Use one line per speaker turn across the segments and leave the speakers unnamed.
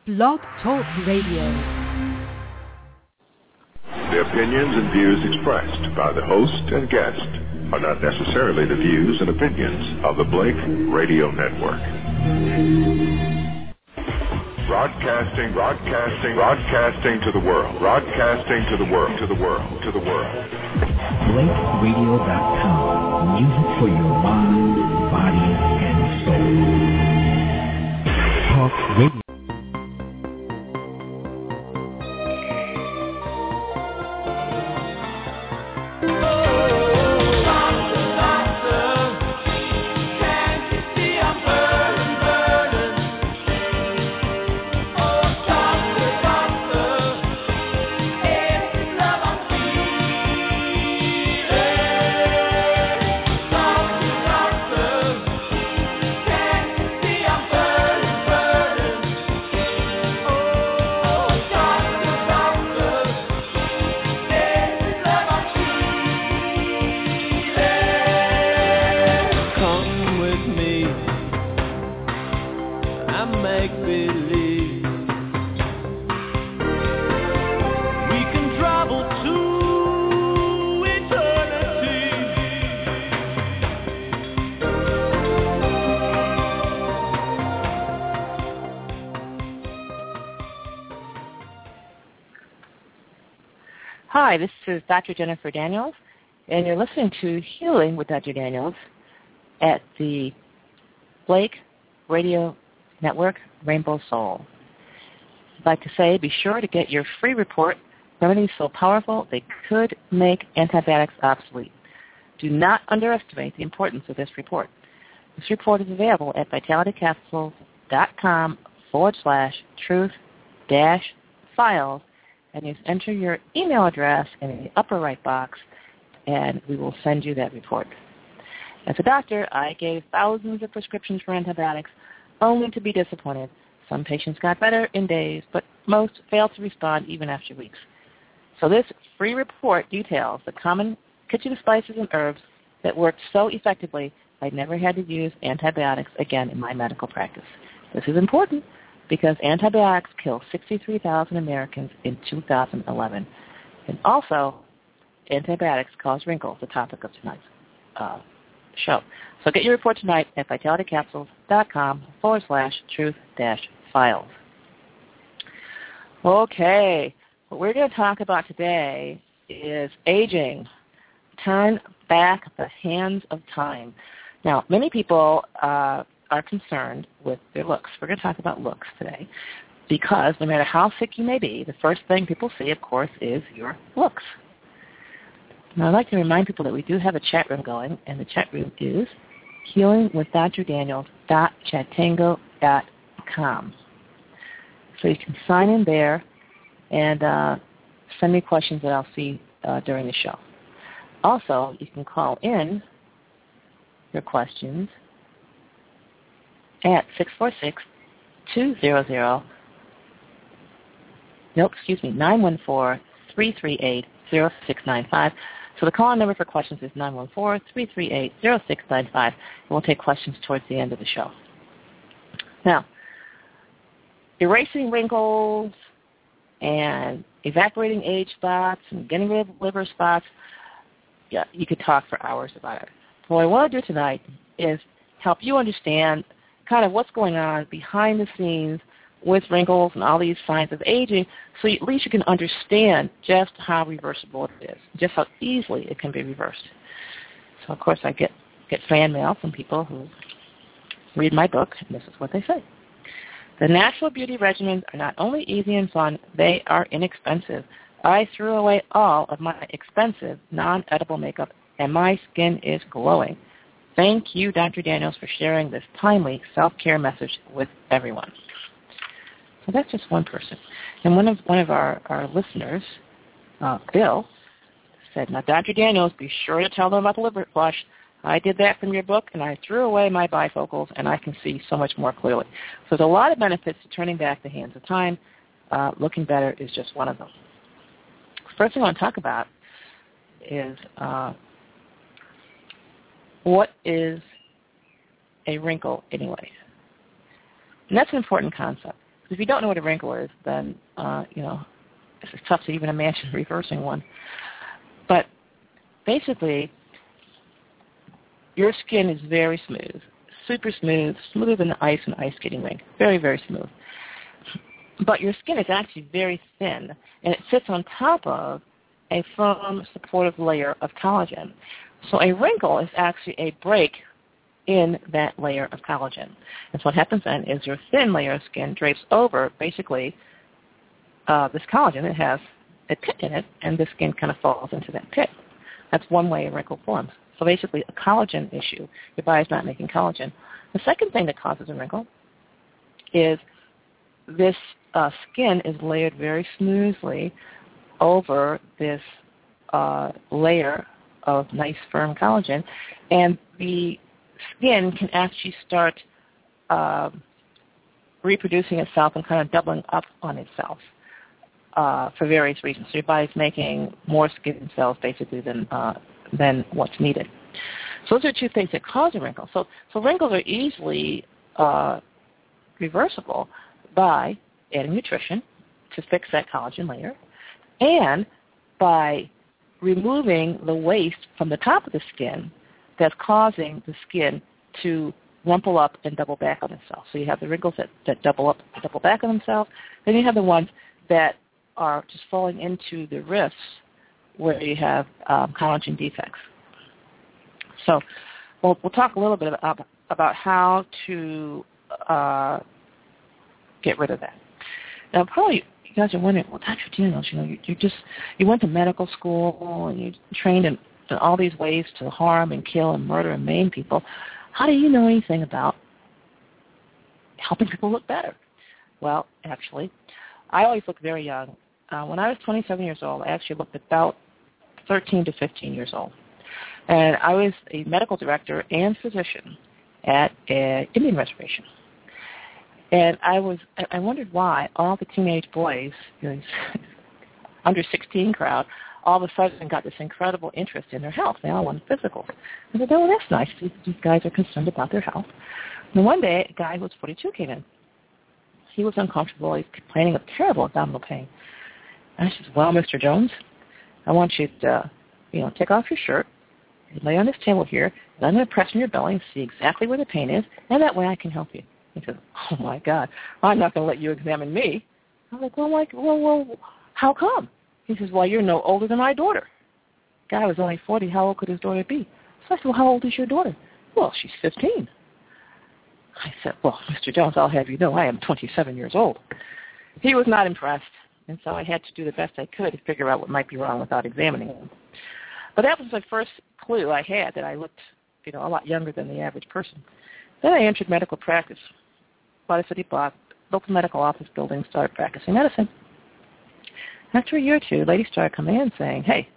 Blog Talk Radio.
The opinions and views expressed by the host and guest are not necessarily the views and opinions of the Blake Radio Network. Broadcasting to the world.
BlakeRadio.com. Music for your mind, body, and soul. Talk Radio.
Hi, this is Dr. Jennifer Daniels, and you're listening to Healing with Dr. Daniels at the Blake Radio Network, Rainbow Soul. I'd like to say be sure to get your free report, Remedies So Powerful They Could Make Antibiotics Obsolete. Do not underestimate the importance of this report. This report is available at vitalitycapsules.com/truth-files, and you enter your email address in the upper right box, and we will send you that report. As a doctor, I gave thousands of prescriptions for antibiotics only to be disappointed. Some patients got better in days, but most failed to respond even after weeks. So this free report details the common kitchen spices and herbs that worked so effectively I never had to use antibiotics again in my medical practice. This is important because antibiotics killed 63,000 Americans in 2011. And also, antibiotics cause wrinkles, the topic of tonight's show. So get your report tonight at vitalitycapsules.com/truth-files. Okay, what we're going to talk about today is aging. Turn back the hands of time. Now, many people are concerned with their looks. We're going to talk about looks today because no matter how sick you may be, the first thing people see, of course, is your looks. Now, I'd like to remind people that we do have a chat room going, and the chat room is healingwithdrdaniels.chatango.com. So you can sign in there and send me questions that I'll see during the show. Also, you can call in your questions at 914-338-0695. So the call-in number for questions is 914-338-0695, and we'll take questions towards the end of the show. Now, erasing wrinkles and evaporating age spots and getting rid of liver spots, yeah, you could talk for hours about it. What I want to do tonight is help you understand kind of what's going on behind the scenes with wrinkles and all these signs of aging, so at least you can understand just how reversible it is, just how easily it can be reversed. So, of course, I get fan mail from people who read my book, and this is what they say. The natural beauty regimens are not only easy and fun, they are inexpensive. I threw away all of my expensive, non-edible makeup, and my skin is glowing. Thank you, Dr. Daniels, for sharing this timely self-care message with everyone. So that's just one person. And one of our listeners, Bill, said, now, Dr. Daniels, be sure to tell them about the liver flush. I did that from your book, and I threw away my bifocals, and I can see so much more clearly. So there's a lot of benefits to turning back the hands of time. Looking better is just one of them. First thing I want to talk about is what is a wrinkle anyway? And that's an important concept. If you don't know what a wrinkle is, then, it's tough to even imagine reversing one. But basically, your skin is very smooth, super smooth, smoother than ice and ice skating rink, very, very smooth. But your skin is actually very thin, and it sits on top of a firm, supportive layer of collagen. So a wrinkle is actually a break in that layer of collagen. And so what happens then is your thin layer of skin drapes over, basically, this collagen. It has a pit in it, and the skin kind of falls into that pit. That's one way a wrinkle forms. So basically, a collagen issue. Your body's not making collagen. The second thing that causes a wrinkle is this skin is layered very smoothly over this layer of nice, firm collagen, and the skin can actually start reproducing itself and kind of doubling up on itself for various reasons. So your body's making more skin cells, basically, than what's needed. So those are two things that cause a wrinkle. So wrinkles are easily reversible by adding nutrition to fix that collagen layer, and by removing the waste from the top of the skin that's causing the skin to rumple up and double back on itself. So you have the wrinkles that double up and double back on themselves. Then you have the ones that are just falling into the rifts where you have collagen defects. So we'll talk a little bit about how to get rid of that. Now, probably you guys are wondering, well, Dr. Daniels, you went to medical school and you trained in all these ways to harm and kill and murder and maim people. How do you know anything about helping people look better? Well, actually, I always look very young. When I was 27 years old, I actually looked about 13 to 15 years old. And I was a medical director and physician at an Indian reservation. And I wondered why all the teenage boys, under 16 crowd, all of a sudden got this incredible interest in their health. They all wanted physicals. I said, oh, that's nice. These guys are concerned about their health. And one day, a guy who was 42 came in. He was uncomfortable. He was complaining of terrible abdominal pain. And I said, well, Mr. Jones, I want you to, take off your shirt, and lay on this table here, and I'm going to press on your belly and see exactly where the pain is, and that way I can help you. He said, oh, my God, I'm not going to let you examine me. I'm like, well, how come? He says, well, you're no older than my daughter. The guy was only 40. How old could his daughter be? So I said, well, how old is your daughter? Well, she's 15. I said, well, Mr. Jones, I'll have you know I am 27 years old. He was not impressed, and so I had to do the best I could to figure out what might be wrong without examining him. But that was the first clue I had that I looked, a lot younger than the average person. Then I entered medical practice. Bought a city block, built a medical office building, started practicing medicine. After a year or two, ladies started coming in saying, hey,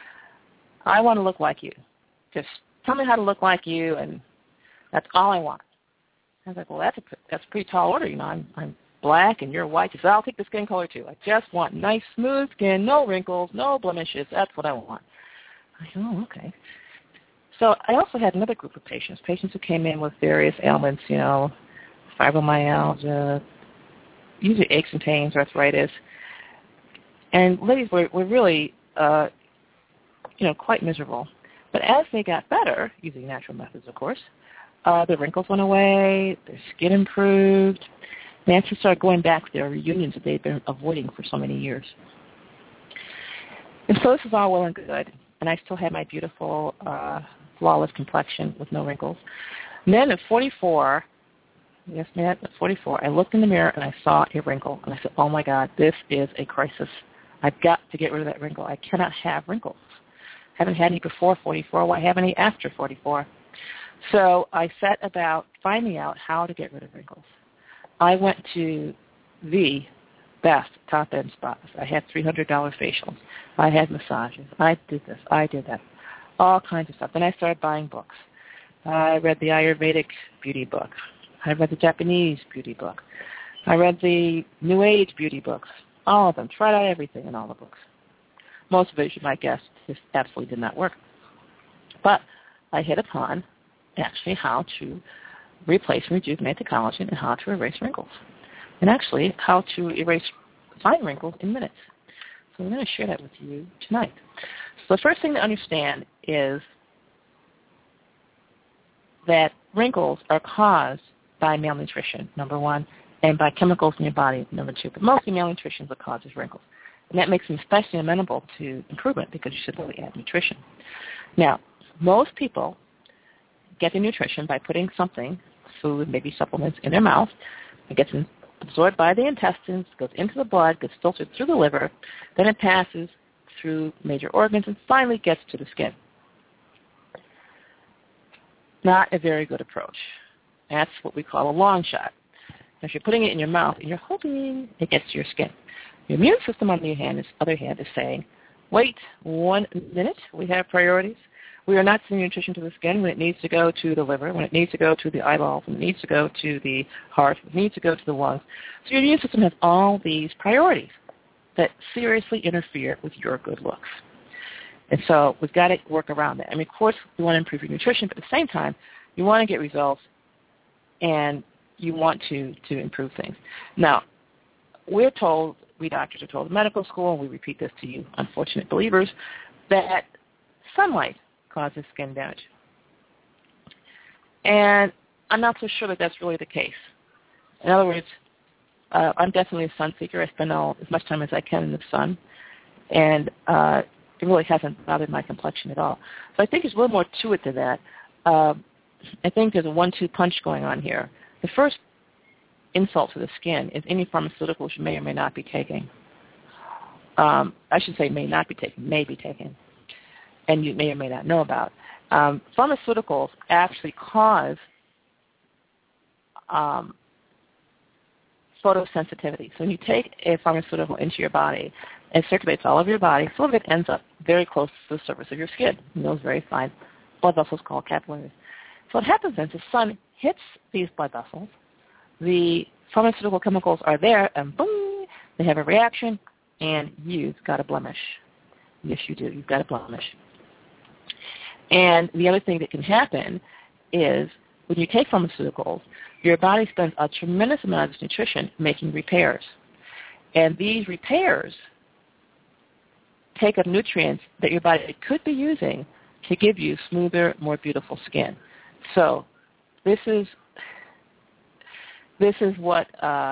I want to look like you. Just tell me how to look like you, and that's all I want. I was like, well, that's a pretty tall order. I'm black and you're white. She said, I'll take the skin color too. I just want nice, smooth skin, no wrinkles, no blemishes. That's what I want. I said, oh, okay. So I also had another group of patients who came in with various ailments, fibromyalgia, usually aches and pains, arthritis. And ladies were really, quite miserable. But as they got better, using natural methods, of course, the wrinkles went away, their skin improved. They actually started going back to their reunions that they'd been avoiding for so many years. And so this is all well and good. And I still had my beautiful, flawless complexion with no wrinkles. And then at 44, yes, ma'am, at 44, I looked in the mirror and I saw a wrinkle. And I said, oh, my God, this is a crisis. I've got to get rid of that wrinkle. I cannot have wrinkles. I haven't had any before 44. Why have any after 44? So I set about finding out how to get rid of wrinkles. I went to the best top-end spas. I had $300 facials. I had massages. I did this. I did that. All kinds of stuff. Then I started buying books. I read the Ayurvedic beauty book. I read the Japanese beauty book. I read the New Age beauty books. All of them. Tried out everything in all the books. Most of it, as you might guess, just absolutely did not work. But I hit upon actually how to replace and rejuvenate the collagen and how to erase wrinkles. and actually how to erase fine wrinkles in minutes. So I'm going to share that with you tonight. So the first thing to understand is that wrinkles are caused by malnutrition, number one, and by chemicals in your body, number two. But mostly malnutrition is what causes wrinkles. And that makes them especially amenable to improvement because you should really add nutrition. Now, most people get their nutrition by putting something, food, maybe supplements, in their mouth. It gets absorbed by the intestines, goes into the blood, gets filtered through the liver, then it passes through major organs, and finally gets to the skin. Not a very good approach. That's what we call a long shot. If you're putting it in your mouth and you're hoping it gets to your skin. Your immune system, on the other hand, is saying, wait 1 minute, we have priorities. We are not sending nutrition to the skin when it needs to go to the liver, when it needs to go to the eyeballs, when it needs to go to the heart, when it needs to go to the lungs. So your immune system has all these priorities that seriously interfere with your good looks. And so we've got to work around that. I mean, of course, we want to improve your nutrition, but at the same time, you want to get results and you want to improve things. Now, we doctors are told in medical school, and we repeat this to you unfortunate believers, that sunlight causes skin damage. And I'm not so sure that that's really the case. In other words, I'm definitely a sun seeker. I spend as much time as I can in the sun, and it really hasn't bothered my complexion at all. So I think there's a little more to it than that. I think there's a 1-2 punch going on here. The first insult to the skin is any pharmaceuticals you may or may not be taking. I should say may not be taken, may be taken, and you may or may not know about. Pharmaceuticals actually cause photosensitivity. So when you take a pharmaceutical into your body, it circulates all over your body. Some of it ends up very close to the surface of your skin, in those very fine blood vessels called capillaries. So what happens is the sun hits these blood vessels, the pharmaceutical chemicals are there, and boom, they have a reaction, and you've got a blemish. Yes, you do. You've got a blemish. And the other thing that can happen is when you take pharmaceuticals, your body spends a tremendous amount of nutrition making repairs. And these repairs take up nutrients that your body could be using to give you smoother, more beautiful skin. So this is what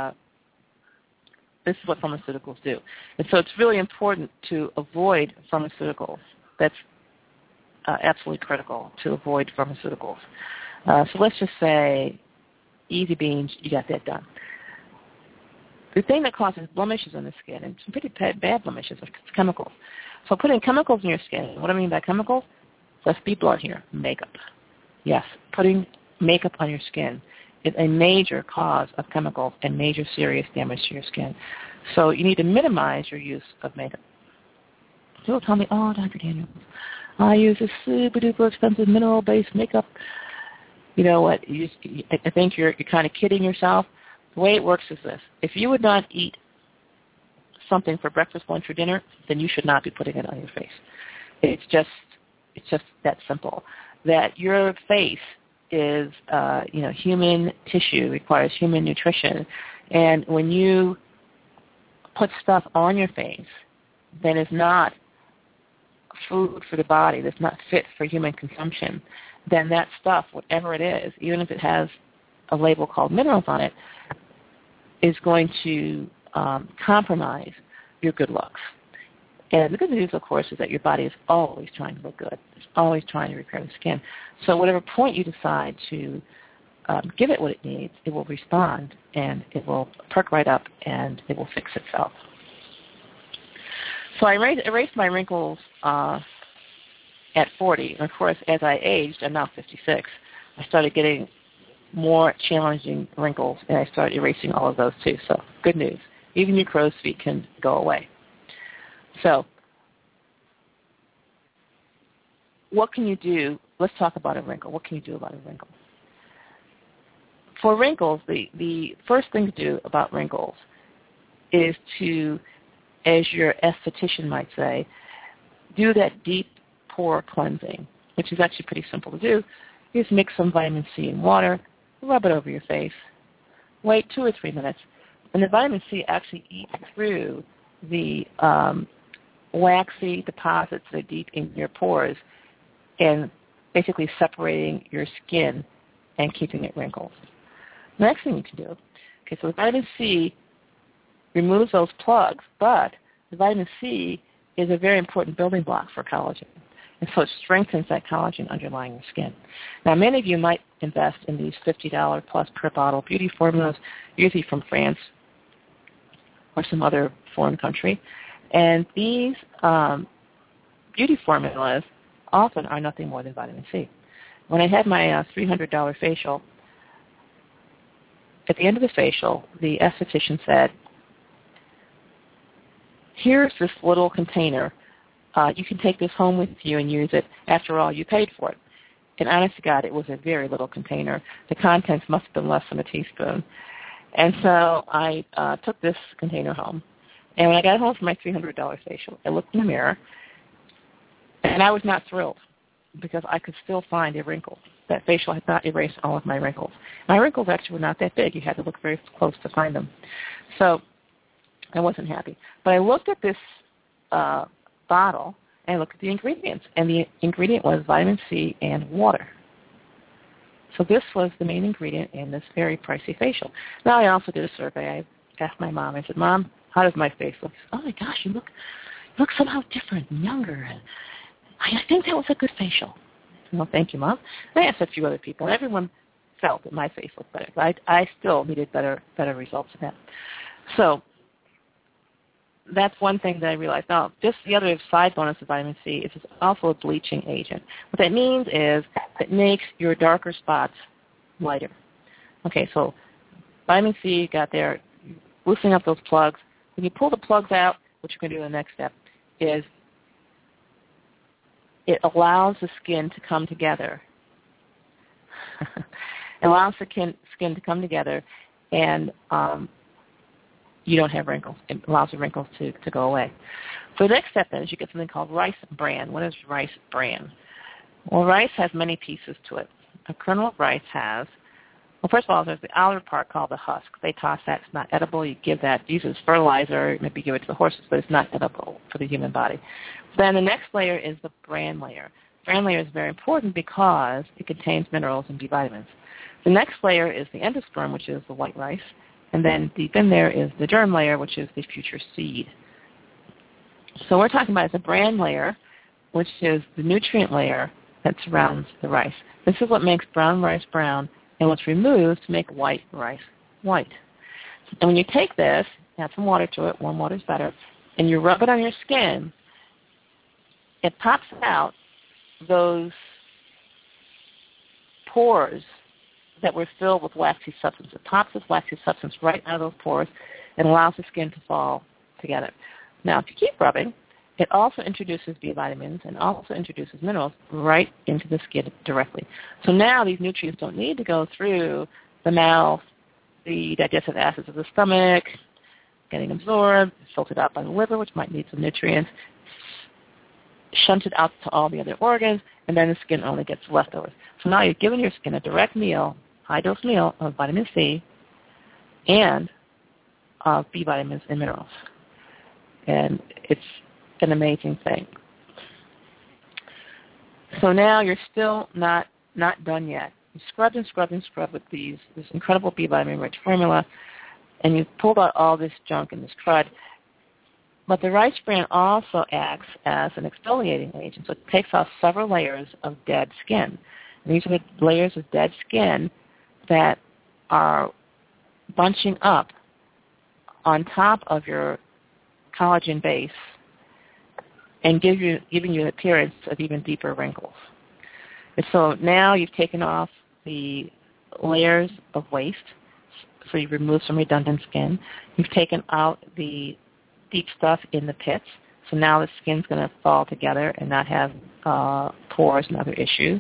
pharmaceuticals do. And so it's really important to avoid pharmaceuticals. That's absolutely critical, to avoid pharmaceuticals. So let's just say, easy beans, you got that done. The thing that causes blemishes on the skin, and some pretty bad blemishes, is chemicals. So putting chemicals in your skin, what I mean by chemicals, let's be blunt here, makeup. Yes, putting makeup on your skin is a major cause of chemicals and major serious damage to your skin. So you need to minimize your use of makeup. People tell me, oh, Dr. Daniels, I use this super-duper expensive mineral-based makeup. You know what? I think you're kind of kidding yourself. The way it works is this. If you would not eat something for breakfast, lunch, or dinner, then you should not be putting it on your face. It's just that simple. That your face is, human tissue, requires human nutrition. And when you put stuff on your face that is not food for the body, that's not fit for human consumption, then that stuff, whatever it is, even if it has a label called minerals on it, is going to compromise your good looks. And the good news, of course, is that your body is always trying to look good. It's always trying to repair the skin. So whatever point you decide to give it what it needs, it will respond, and it will perk right up, and it will fix itself. So I erased my wrinkles at 40. And, of course, as I aged, I'm now 56, I started getting more challenging wrinkles, and I started erasing all of those too. So good news. Even your crow's feet can go away. So what can you do? Let's talk about a wrinkle. What can you do about a wrinkle? For wrinkles, the first thing to do about wrinkles is to, as your esthetician might say, do that deep pore cleansing, which is actually pretty simple to do. You just mix some vitamin C in water, rub it over your face, wait 2 or 3 minutes, And the vitamin C actually eats through the waxy deposits that are deep in your pores and basically separating your skin and keeping it wrinkled. The next thing you can do, okay, so the vitamin C removes those plugs, but the vitamin C is a very important building block for collagen. And so it strengthens that collagen underlying your skin. Now, many of you might invest in these $50 plus per bottle beauty formulas, usually from France or some other foreign country. And these beauty formulas often are nothing more than vitamin C. When I had my $300 facial, at the end of the facial, the esthetician said, here's this little container. You can take this home with you and use it. After all, you paid for it. And honest to God, it was a very little container. The contents must have been less than a teaspoon. And so I took this container home. And when I got home from my $300 facial, I looked in the mirror, and I was not thrilled because I could still find a wrinkle. That facial had not erased all of my wrinkles. My wrinkles actually were not that big. You had to look very close to find them. So I wasn't happy. But I looked at this bottle and looked at the ingredients, and the ingredient was vitamin C and water. So this was the main ingredient in this very pricey facial. Now, I also did a survey. I asked my mom. I said, Mom, how does my face look? Oh, my gosh, you look somehow different and younger. And I think that was a good facial. Well, thank you, Mom. I asked a few other people, and everyone felt that my face looked better. But I still needed better results than that. So that's one thing that I realized. Now, just the other side bonus of vitamin C is it's also a bleaching agent. What that means is it makes your darker spots lighter. Okay, so vitamin C got there, loosening up those plugs. When you pull the plugs out, what you're going to do in the next step is it allows the skin to come together. It allows the skin to come together, and you don't have wrinkles. It allows the wrinkles to go away. So the next step then is you get something called rice bran. What is rice bran? Well, rice has many pieces to it. A kernel of rice has, well, first of all, there's the outer part called the husk. They toss that. It's not edible. You give that, use it as fertilizer, maybe give it to the horses, but it's not edible for the human body. Then the next layer is the bran layer. The bran layer is very important because it contains minerals and B vitamins. The next layer is the endosperm, which is the white rice. And then deep in there is the germ layer, which is the future seed. So we're talking about the bran layer, which is the nutrient layer that surrounds the rice. This is what makes brown rice brown, and what's removed to make white rice white. And when you take this, add some water to it, warm water is better, and you rub it on your skin, it pops out those pores that were filled with waxy substance. It pops this waxy substance right out of those pores and allows the skin to fall together. Now, if you keep rubbing, it also introduces B vitamins and also introduces minerals right into the skin directly. So now these nutrients don't need to go through the mouth, the digestive acids of the stomach, getting absorbed, filtered out by the liver, which might need some nutrients, shunted out to all the other organs, and then the skin only gets leftovers. So now you're giving your skin a direct meal, high-dose meal of vitamin C and of B vitamins and minerals. And it's an amazing thing. So now you're still not done yet. You scrub and scrub and scrub with this incredible B vitamin-rich formula, and you've pulled out all this junk and this crud. But the rice bran also acts as an exfoliating agent, so it takes off several layers of dead skin. And these are the layers of dead skin that are bunching up on top of your collagen base and giving you an appearance of even deeper wrinkles. And so now you've taken off the layers of waste, so you've removed some redundant skin. You've taken out the deep stuff in the pits, so now the skin's going to fall together and not have pores and other issues.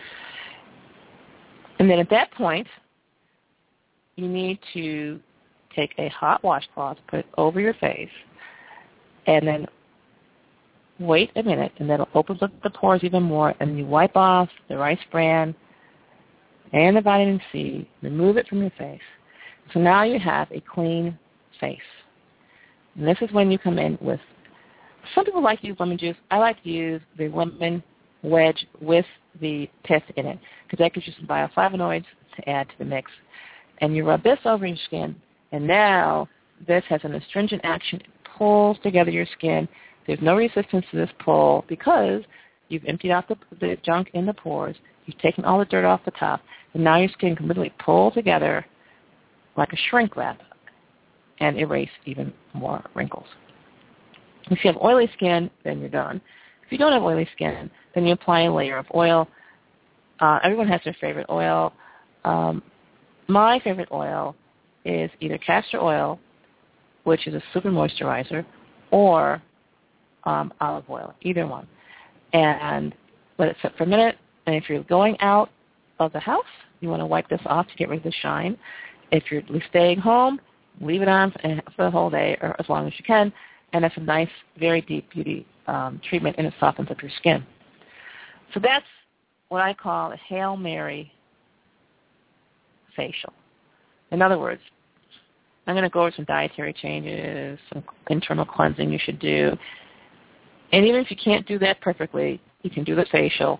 And then at that point, you need to take a hot washcloth, put it over your face, and then wait a minute, and that'll open up the pores even more, and you wipe off the rice bran and the vitamin C, remove it from your face. So now you have a clean face. And this is when you come in with, some people like to use lemon juice. I like to use the lemon wedge with the pith in it because that gives you some bioflavonoids to add to the mix. And you rub this over your skin, and now this has an astringent action. It pulls together your skin. There's no resistance to this pull because you've emptied out the junk in the pores. You've taken all the dirt off the top, and now your skin can literally pull together like a shrink wrap and erase even more wrinkles. If you have oily skin, then you're done. If you don't have oily skin, then you apply a layer of oil. Everyone has their favorite oil. My favorite oil is either castor oil, which is a super moisturizer, or olive oil, either one. And let it sit for a minute. And if you're going out of the house, you want to wipe this off to get rid of the shine. If you're staying home, leave it on for the whole day or as long as you can. And it's a nice, very deep beauty treatment, and it softens up your skin. So that's what I call a Hail Mary facial. In other words, I'm going to go over some dietary changes, some internal cleansing you should do. And even if you can't do that perfectly, you can do the facial.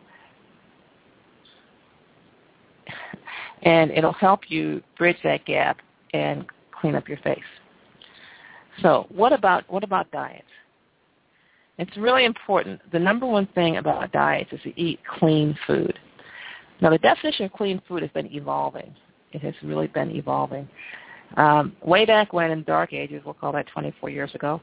And it'll help you bridge that gap and clean up your face. So what about diets? It's really important. The number one thing about diets is to eat clean food. Now, the definition of clean food has been evolving. It has really been evolving. Way back when, in the Dark Ages, we'll call that 24 years ago,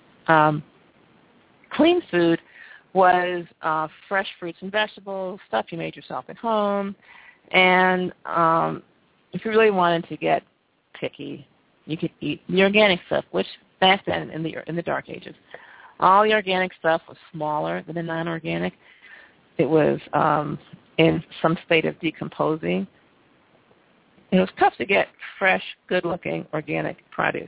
clean food was fresh fruits and vegetables, stuff you made yourself at home. And if you really wanted to get picky, you could eat the organic stuff, which back then in the Dark Ages, all the organic stuff was smaller than the non-organic. It was in some state of decomposing. It was tough to get fresh, good-looking organic produce.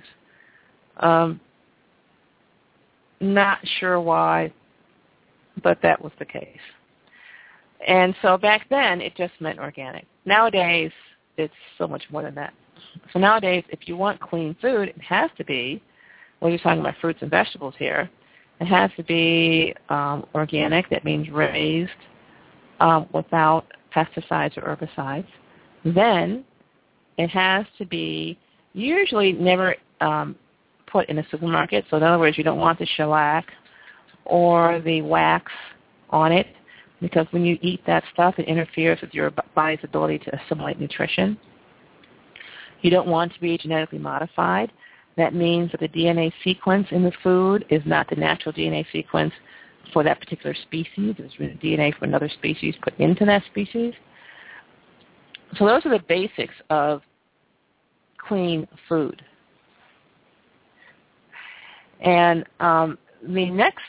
Not sure why, but that was the case. And so back then, it just meant organic. Nowadays, it's so much more than that. So nowadays, if you want clean food, it has to be, well, you're talking about fruits and vegetables here, it has to be organic. That means raised without pesticides or herbicides. Then it has to be usually never put in a supermarket. So in other words, you don't want the shellac or the wax on it, because when you eat that stuff, it interferes with your body's ability to assimilate nutrition. You don't want to be genetically modified. That means that the DNA sequence in the food is not the natural DNA sequence for that particular species. It's DNA from another species put into that species. So those are the basics of clean food. And the next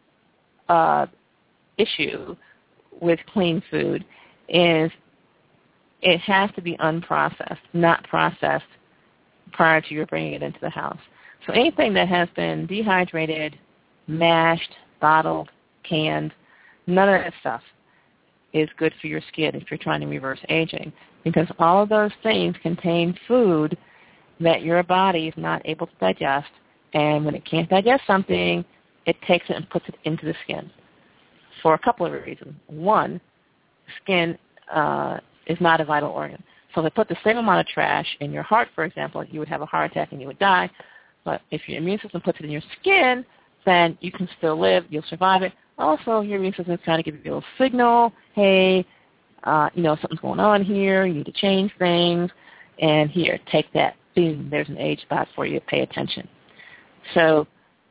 issue with clean food is it has to be unprocessed, not processed prior to your bringing it into the house. So anything that has been dehydrated, mashed, bottled, canned, none of that stuff is good for your skin if you're trying to reverse aging, because all of those things contain food that your body is not able to digest, and when it can't digest something, it takes it and puts it into the skin for a couple of reasons. One, skin is not a vital organ. So if they put the same amount of trash in your heart, for example, you would have a heart attack and you would die. But if your immune system puts it in your skin, then you can still live. You'll survive it. Also, your immune system is trying to give you a little signal, hey, something's going on here. You need to change things. And here, take that. Boom, there's an age spot for you. Pay attention. So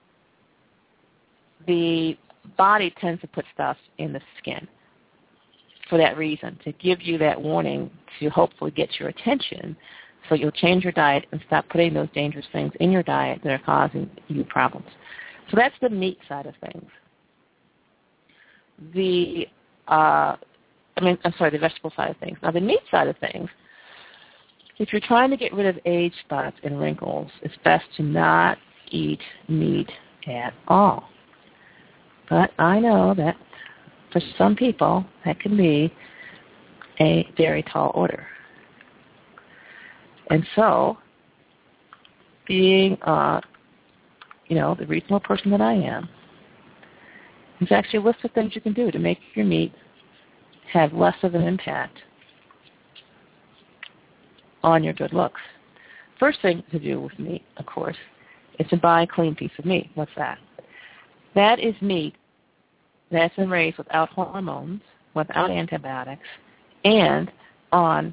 the body tends to put stuff in the skin for that reason, to give you that warning to hopefully get your attention, so you'll change your diet and stop putting those dangerous things in your diet that are causing you problems. So that's the meat side of things. The vegetable side of things. Now, the meat side of things, if you're trying to get rid of age spots and wrinkles, it's best to not eat meat at all. But I know that for some people, that can be a very tall order. And so being, the reasonable person that I am, is actually a list of things you can do to make your meat have less of an impact on your good looks. First thing to do with meat, of course, is to buy a clean piece of meat. What's that? That is meat that's been raised without hormones, without antibiotics, and on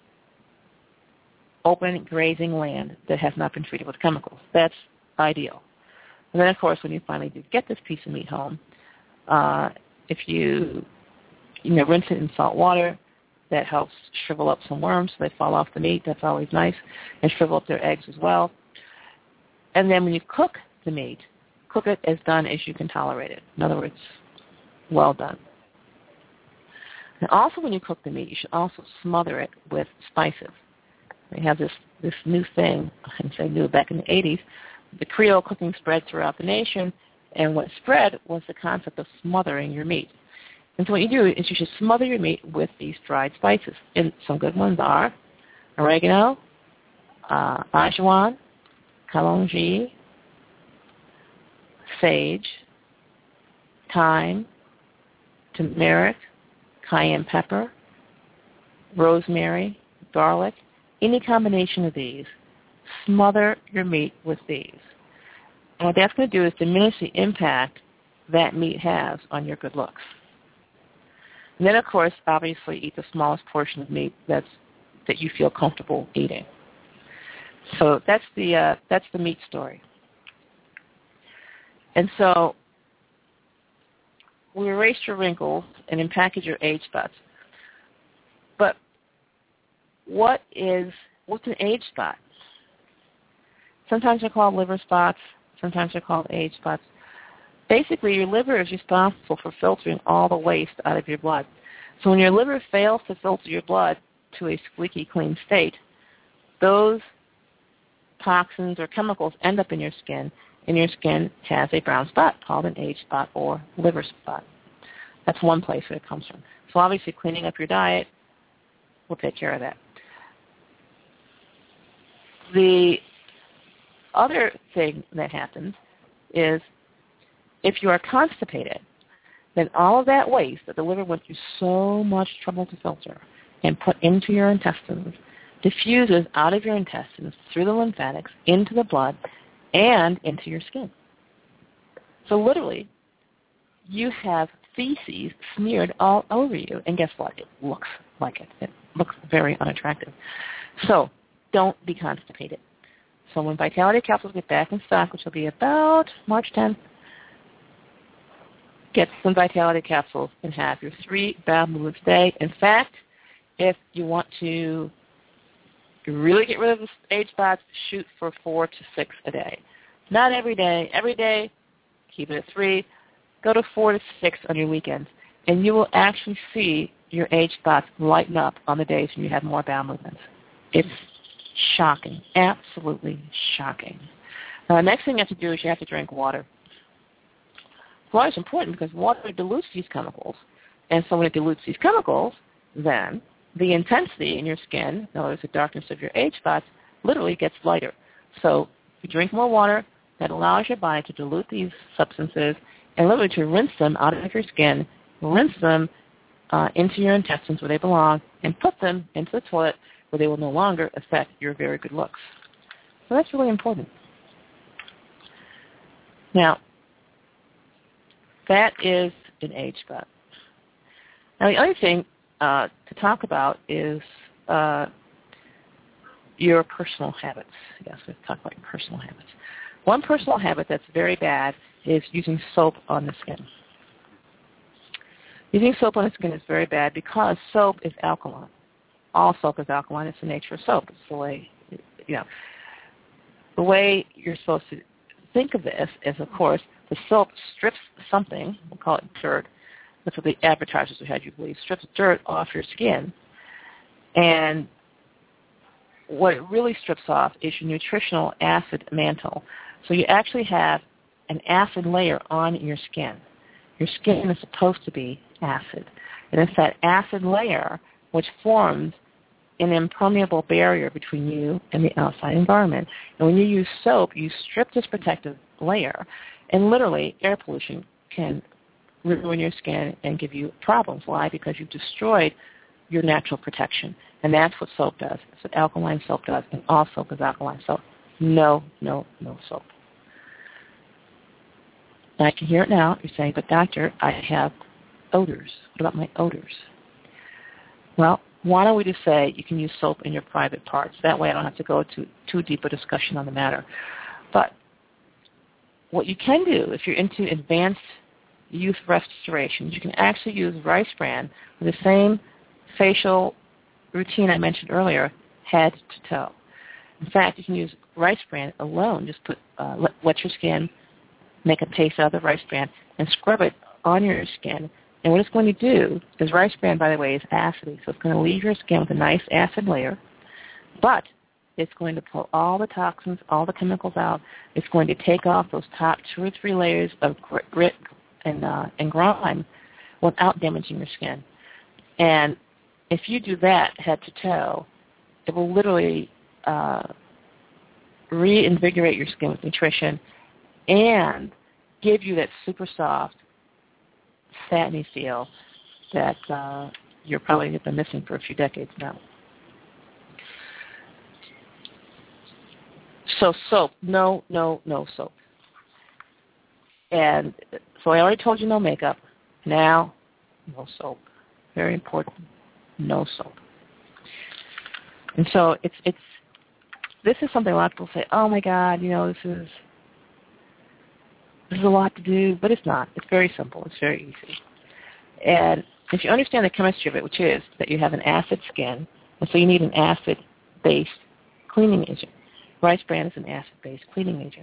open grazing land that has not been treated with chemicals. That's ideal. And then, of course, when you finally do get this piece of meat home, if you rinse it in salt water, that helps shrivel up some worms so they fall off the meat. That's always nice. And shrivel up their eggs as well. And then when you cook the meat, cook it as done as you can tolerate it. In other words, well done. And also when you cook the meat, you should also smother it with spices. They have this new thing, I can say new back in the 80s, the Creole cooking spread throughout the nation, and what spread was the concept of smothering your meat. And so what you do is you should smother your meat with these dried spices. And some good ones are oregano, ajuan, kalonji, sage, thyme, turmeric, cayenne pepper, rosemary, garlic. Any combination of these, smother your meat with these. And what that's going to do is diminish the impact that meat has on your good looks. And then, of course, obviously eat the smallest portion of meat that you feel comfortable eating. So that's the meat story. And so we erase your wrinkles and then package your age spots. But what's an age spot? Sometimes they're called liver spots. Sometimes they're called age spots. Basically, your liver is responsible for filtering all the waste out of your blood. So when your liver fails to filter your blood to a squeaky clean state, those toxins or chemicals end up in your skin, and your skin has a brown spot called an age spot or liver spot. That's one place where it comes from. So obviously cleaning up your diet will take care of that. The other thing that happens is if you are constipated, then all of that waste that the liver went through so much trouble to filter and put into your intestines diffuses out of your intestines through the lymphatics into the blood and into your skin. So literally, you have feces smeared all over you, and guess what? It looks like it. It looks very unattractive. So don't be constipated. So when Vitality Capsules get back in stock, which will be about March 10th, get some Vitality Capsules and have your 3 bowel movements a day. In fact, if you want to really get rid of the age spots, shoot for 4 to 6 a day. Not every day. Every day, keep it at 3. Go to 4 to 6 on your weekends, and you will actually see your age spots lighten up on the days when you have more bowel movements. It's shocking, absolutely shocking. Next thing you have to do is you have to drink water. Water is important because water dilutes these chemicals, and so when it dilutes these chemicals, then the intensity in your skin, in other words, the darkness of your age spots, literally gets lighter. So if you drink more water, that allows your body to dilute these substances and literally to rinse them out of your skin, rinse them into your intestines where they belong, and put them into the toilet where they will no longer affect your very good looks. So that's really important. Now, that is an age spot. Now, the other thing to talk about is your personal habits. Yes, we've talked about your personal habits. One personal habit that's very bad is using soap on the skin. Using soap on the skin is very bad because soap is alkaline. All soap is alkaline. It's the nature of soap. It's the way, the way you're supposed to think of this is, of course, the soap strips something, we'll call it dirt. That's what the advertisers would have you believe, strips dirt off your skin. And what it really strips off is your nutritional acid mantle. So you actually have an acid layer on your skin. Your skin is supposed to be acid. And it's that acid layer which forms an impermeable barrier between you and the outside environment. And when you use soap, you strip this protective layer, and literally air pollution can ruin your skin and give you problems. Why? Because you've destroyed your natural protection. And that's what soap does. That's what alkaline soap does, and all soap is alkaline. So no soap. And I can hear it now. You're saying, but doctor, I have odors. What about my odors? Well, why don't we just say you can use soap in your private parts? That way I don't have to go to too deep a discussion on the matter. But what you can do, if you're into advanced youth restorations, you can actually use rice bran with the same facial routine I mentioned earlier, head to toe. In fact, you can use rice bran alone. Just wet your skin, make a paste out of the rice bran, and scrub it on your skin. And what it's going to do is rice bran, by the way, is acidy, so it's going to leave your skin with a nice acid layer, but it's going to pull all the toxins, all the chemicals out. It's going to take off those top 2 or 3 layers of grit and grime without damaging your skin. And if you do that head to toe, it will literally reinvigorate your skin with nutrition and give you that super soft, satiny feel that you're probably been missing for a few decades now. So soap, no soap. And so I already told you no makeup. Now, no soap. Very important, no soap. And so this is something a lot of people say, oh my God, this is a lot to do, but it's not. It's very simple. It's very easy. And if you understand the chemistry of it, which is that you have an acid skin, and so you need an acid-based cleaning agent. Rice bran is an acid-based cleaning agent.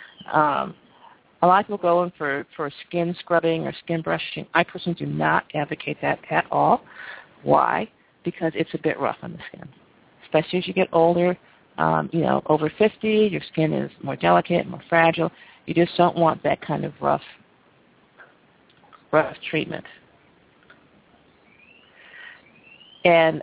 A lot of people go in for skin scrubbing or skin brushing. I personally do not advocate that at all. Why? Because it's a bit rough on the skin, especially as you get older. Over 50, your skin is more delicate, more fragile. You just don't want that kind of rough treatment. And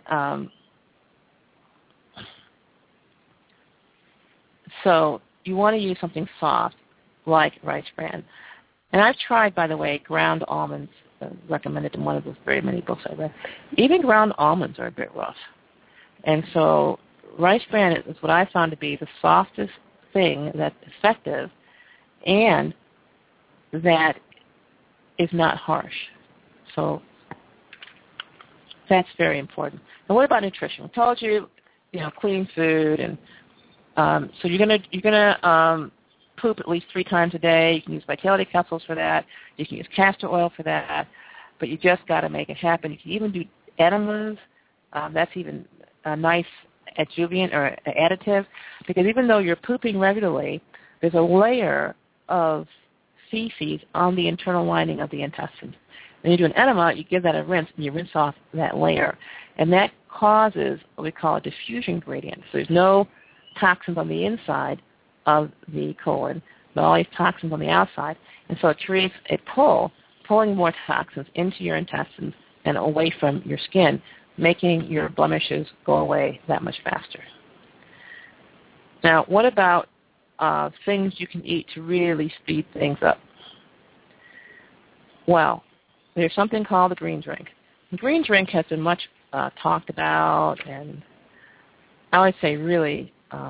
so you want to use something soft like rice bran. And I've tried, by the way, ground almonds, recommended in one of those very many books I read. Even ground almonds are a bit rough. And so rice bran is what I found to be the softest thing that's effective and that is not harsh. So that's very important. And what about nutrition? We told you, clean food, and so you're gonna poop at least 3 times a day. You can use Vitality capsules for that. You can use castor oil for that. But you just got to make it happen. You can even do enemas. That's even a nice adjuvant or additive, because even though you're pooping regularly, there's a layer of feces on the internal lining of the intestines. When you do an enema, you give that a rinse, and you rinse off that layer. And that causes what we call a diffusion gradient. So there's no toxins on the inside of the colon, but all these toxins on the outside. And so it creates a pulling more toxins into your intestines and away from your skin, making your blemishes go away that much faster. Now, what about things you can eat to really speed things up? Well, there's something called the green drink. The green drink has been much talked about, and I would say really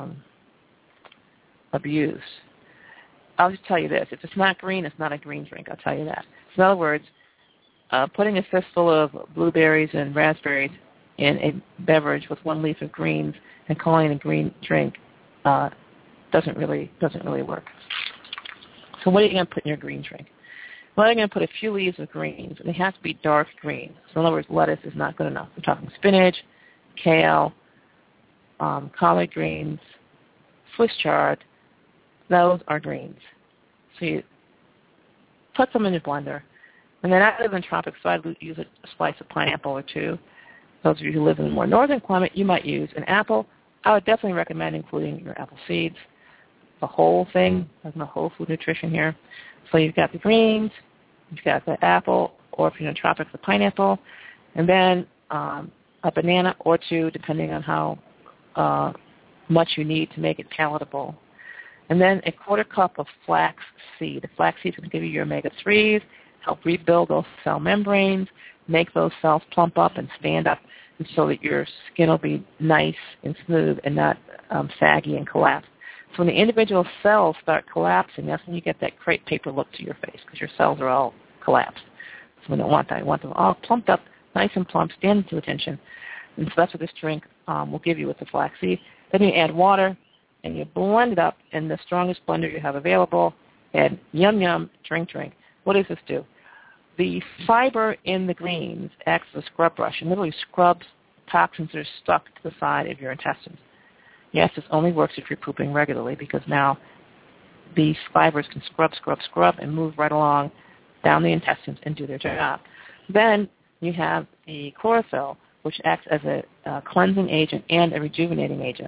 abused. I'll just tell you this. If it's not green, it's not a green drink. I'll tell you that. In other words, putting a fistful of blueberries and raspberries in a beverage with 1 leaf of greens and calling it a green drink doesn't really work. So what are you going to put in your green drink? Well, I'm going to put a few leaves of greens, and they have to be dark green. So in other words, lettuce is not good enough. We're talking spinach, kale, collard greens, Swiss chard. Those are greens. So you put them in your blender. And then I live in tropics, so I use a slice of pineapple or 2. Those of you who live in a more northern climate, you might use an apple. I would definitely recommend including your apple seeds, the whole thing. There's no whole food nutrition here. So you've got the greens, you've got the apple, or if you're in the tropics, the pineapple, and then a banana or two, depending on how much you need to make it palatable. And then a quarter cup of flax seed. The flax seed is going to give you your omega-3s, help rebuild those cell membranes, make those cells plump up and stand up so that your skin will be nice and smooth and not saggy and collapsed. So when the individual cells start collapsing, that's when you get that crepe paper look to your face because your cells are all collapsed. So we don't want that. We want them all plumped up, nice and plump, standing to attention. And so that's what this drink will give you with the flaxseed. Then you add water, and you blend it up in the strongest blender you have available. Add yum, drink. What does this do? The fiber in the greens acts as a scrub brush and literally scrubs toxins that are stuck to the side of your intestines. Yes, this only works if you're pooping regularly because now these fibers can scrub, and move right along down the intestines and do their job. Then you have the chlorophyll, which acts as a cleansing agent and a rejuvenating agent.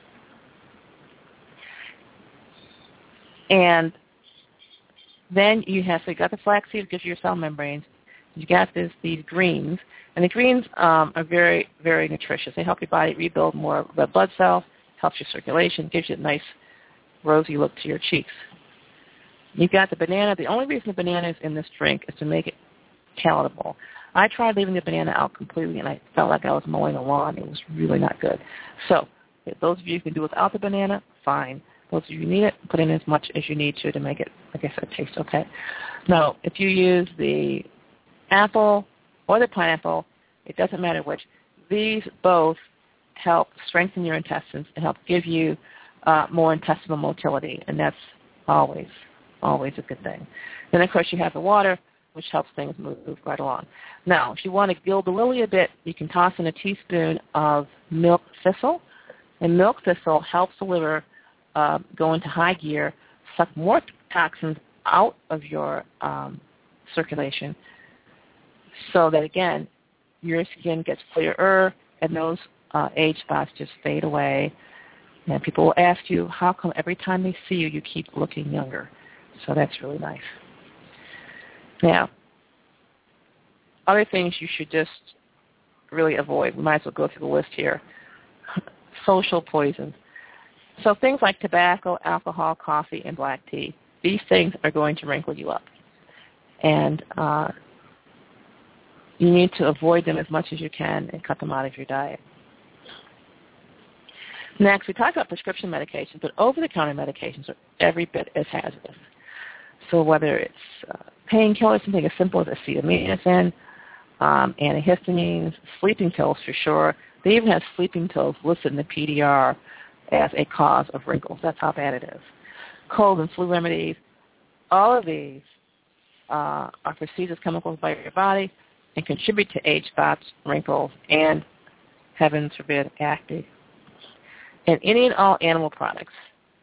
And then you got the flaxseed, gives you your cell membranes. You got these greens, and the greens are very, very nutritious. They help your body rebuild more red blood cells, helps your circulation, gives you a nice rosy look to your cheeks. You've got the banana. The only reason the banana is in this drink is to make it palatable. I tried leaving the banana out completely, and I felt like I was mowing a lawn. It was really not good. So if those of you who can do without the banana, fine. Those of you who need it, put in as much as you need to make it, like I said, taste okay. Now, if you use the apple or the pineapple, it doesn't matter which. These both help strengthen your intestines and help give you more intestinal motility, and that's always a good thing. Then, of course, you have the water, which helps things move right along. Now, if you want to gild the lily a bit, you can toss in a teaspoon of milk thistle, and milk thistle helps the liver go into high gear, suck more toxins out of your circulation so that, again, your skin gets clearer and those age spots just fade away. And people will ask you, how come every time they see you, you keep looking younger? So that's really nice. Now, other things you should just really avoid. We might as well go through the list here. Social poisons. So things like tobacco, alcohol, coffee, and black tea. These things are going to wrinkle you up. And you need to avoid them as much as you can and cut them out of your diet. Next, we talked about prescription medications, but over-the-counter medications are every bit as hazardous. So whether it's painkillers, something as simple as acetaminophen, antihistamines, sleeping pills for sure. They even have sleeping pills listed in the PDR as a cause of wrinkles. That's how bad it is. Cold and flu remedies, all of these are perceived as chemicals by your body and contribute to age spots, wrinkles, and, heavens forbid, acne. And any and all animal products